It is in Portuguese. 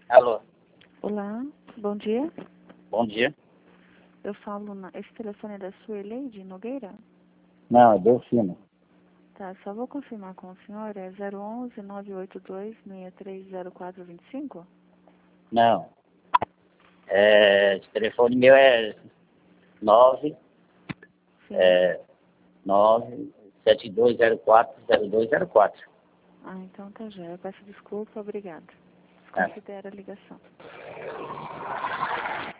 Alô, Olá, bom dia. bom dia. Eu falo esse telefone é da Sueleide Nogueira? Não, é Delfino. Tá, só vou confirmar com o senhor, é 011-982-630425? Não. Esse telefone meu é 9, Sim. 972040204. Ah, então tá já. Eu peço desculpa, obrigada. É. Considera a ligação.